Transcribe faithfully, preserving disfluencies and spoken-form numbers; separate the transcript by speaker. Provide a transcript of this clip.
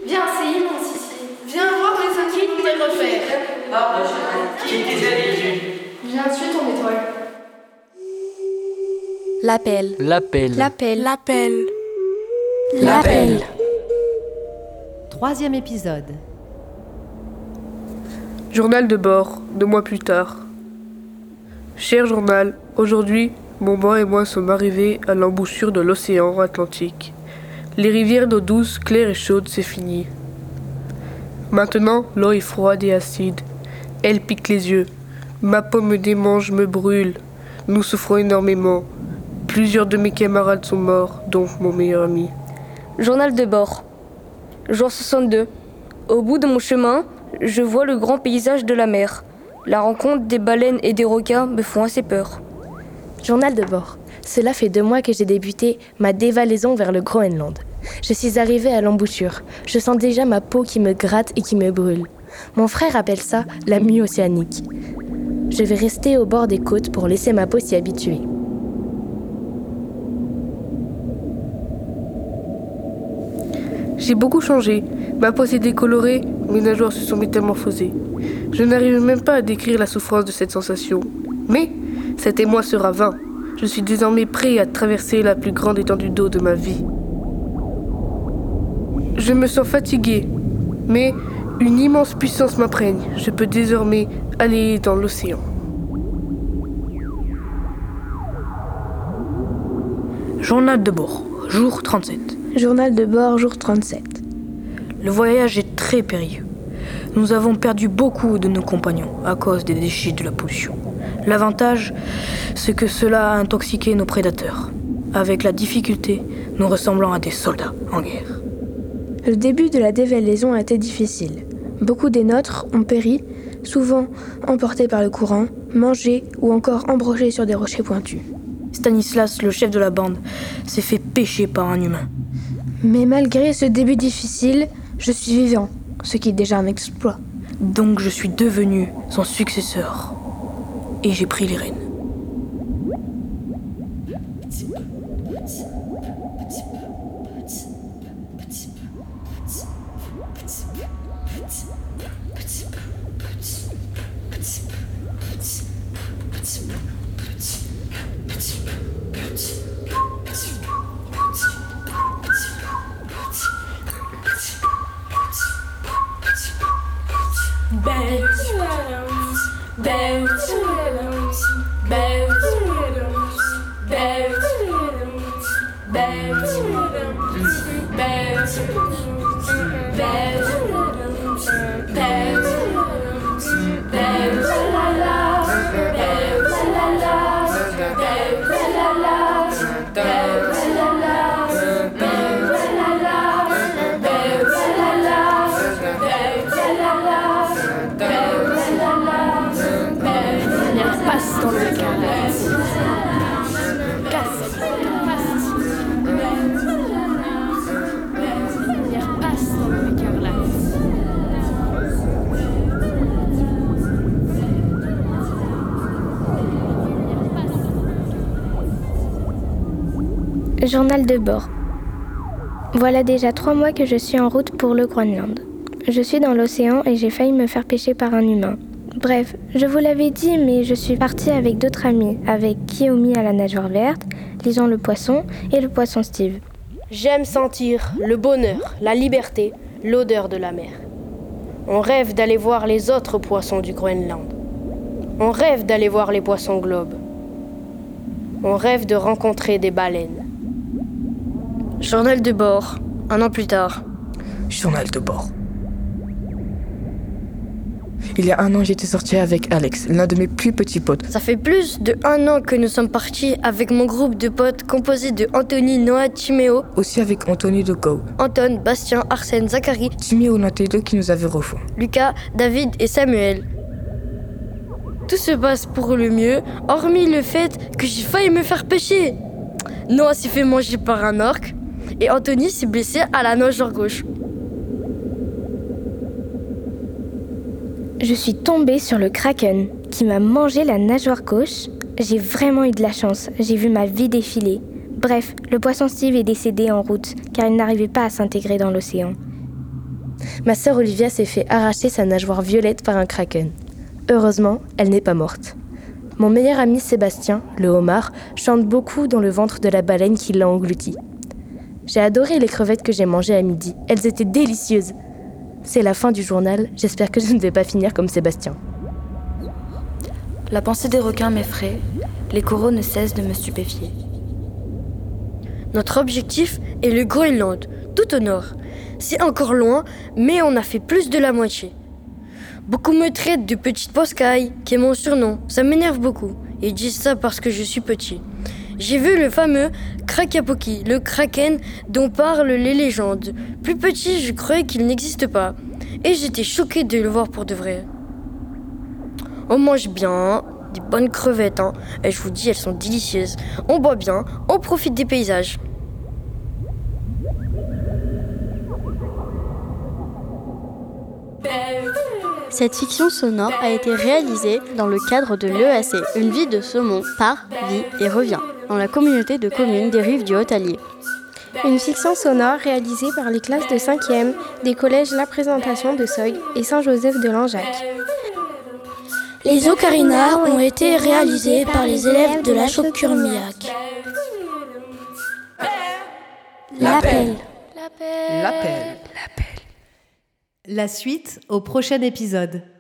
Speaker 1: Viens, c'est immense ici. Viens voir les inquiétudes tes repères.
Speaker 2: Ah, quitte tes habitudes.
Speaker 1: Viens, suis ton étoile.
Speaker 3: L'appel.
Speaker 4: L'appel.
Speaker 3: L'appel.
Speaker 5: L'appel.
Speaker 3: L'appel.
Speaker 6: Troisième épisode.
Speaker 5: Journal de bord, deux mois plus tard. Cher journal, aujourd'hui, mon banc et moi sommes arrivés à l'embouchure de l'océan Atlantique. Les rivières d'eau douce, claire et chaude, c'est fini. Maintenant, l'eau est froide et acide. Elle pique les yeux. Ma peau me démange, me brûle. Nous souffrons énormément. Plusieurs de mes camarades sont morts, dont mon meilleur ami.
Speaker 7: Journal de bord. Jour soixante-deux. Au bout de mon chemin, je vois le grand paysage de la mer. La rencontre des baleines et des requins me font assez peur.
Speaker 3: Journal de bord. Cela fait deux mois que j'ai débuté ma dévalaison vers le Groenland. Je suis arrivée à l'embouchure. Je sens déjà ma peau qui me gratte et qui me brûle. Mon frère appelle ça la mue océanique. Je vais rester au bord des côtes pour laisser ma peau s'y habituer.
Speaker 5: J'ai beaucoup changé. Ma peau s'est décolorée, mes nageoires se sont métamorphosées. Je n'arrive même pas à décrire la souffrance de cette sensation. Mais cet émoi sera vain. Je suis désormais prêt à traverser la plus grande étendue d'eau de ma vie. Je me sens fatigué, mais une immense puissance m'imprègne. Je peux désormais aller dans l'océan.
Speaker 8: Journal de bord, jour trente-sept.
Speaker 3: Journal de bord, jour trente-sept.
Speaker 8: Le voyage est très périlleux. Nous avons perdu beaucoup de nos compagnons à cause des déchets de la pollution. L'avantage, c'est que cela a intoxiqué nos prédateurs. Avec la difficulté, nous ressemblons à des soldats en guerre.
Speaker 3: Le début de la dévalaison a été difficile. Beaucoup des nôtres ont péri, souvent emportés par le courant, mangés ou encore embrochés sur des rochers pointus.
Speaker 8: Stanislas, le chef de la bande, s'est fait pêcher par un humain.
Speaker 3: Mais malgré ce début difficile, je suis vivant, ce qui est déjà un exploit.
Speaker 8: Donc je suis devenu son successeur. Et j'ai pris les rênes.
Speaker 9: Journal de bord. Voilà déjà trois mois que je suis en route pour le Groenland. Je suis dans l'océan et j'ai failli me faire pêcher par un humain. Bref, je vous l'avais dit, mais je suis partie avec d'autres amis, avec Kiyomi à la nageoire verte, Lisan le poisson et le poisson Steve.
Speaker 7: J'aime sentir le bonheur, la liberté, l'odeur de la mer. On rêve d'aller voir les autres poissons du Groenland. On rêve d'aller voir les poissons globes. On rêve de rencontrer des baleines. Journal de bord, un an plus tard.
Speaker 4: Journal de bord. Il y a un an, j'étais sorti avec Alex, l'un de mes plus petits potes.
Speaker 7: Ça fait plus de un an que nous sommes partis avec mon groupe de potes composé de Anthony, Noah, Timéo.
Speaker 4: Aussi avec Anthony de Go.
Speaker 7: Anton, Bastien, Arsène, Zachary.
Speaker 4: Timéo, Natédo qui nous avait rejoints.
Speaker 7: Lucas, David et Samuel. Tout se passe pour le mieux, hormis le fait que j'ai failli me faire pêcher. Noah s'est fait manger par un orque et Anthony s'est blessé à la nageoire gauche.
Speaker 9: Je suis tombée sur le kraken qui m'a mangé la nageoire gauche. J'ai vraiment eu de la chance, j'ai vu ma vie défiler. Bref, le poisson Steve est décédé en route car il n'arrivait pas à s'intégrer dans l'océan.
Speaker 3: Ma sœur Olivia s'est fait arracher sa nageoire violette par un kraken. Heureusement, elle n'est pas morte. Mon meilleur ami Sébastien, le homard, chante beaucoup dans le ventre de la baleine qui l'a englouti. J'ai adoré les crevettes que j'ai mangées à midi. Elles étaient délicieuses. C'est la fin du journal. J'espère que je ne vais pas finir comme Sébastien.
Speaker 6: La pensée des requins m'effraie. Les coraux ne cessent de me stupéfier.
Speaker 7: Notre objectif est le Groenland, tout au nord. C'est encore loin, mais on a fait plus de la moitié. Beaucoup me traitent de petite poscaille, qui est mon surnom. Ça m'énerve beaucoup. Ils disent ça parce que je suis petit. J'ai vu le fameux Krakapoki, le kraken dont parlent les légendes. Plus petit, je croyais qu'il n'existe pas. Et j'étais choquée de le voir pour de vrai. On mange bien, des bonnes crevettes, hein. Et je vous dis, elles sont délicieuses. On boit bien, on profite des paysages.
Speaker 10: Cette fiction sonore a été réalisée dans le cadre de l'E A C, Une vie de saumon, part, vit et revient, dans la communauté de communes des Rives du Haut-Allier.
Speaker 9: Une fiction sonore réalisée par les classes de cinquième des collèges La Présentation de Soig et Saint-Joseph de Langeac.
Speaker 11: Les ocarinas ont été réalisés par les élèves de la Chaude-Curmillac.
Speaker 12: L'appel.
Speaker 13: L'appel. L'appel. La suite au prochain épisode.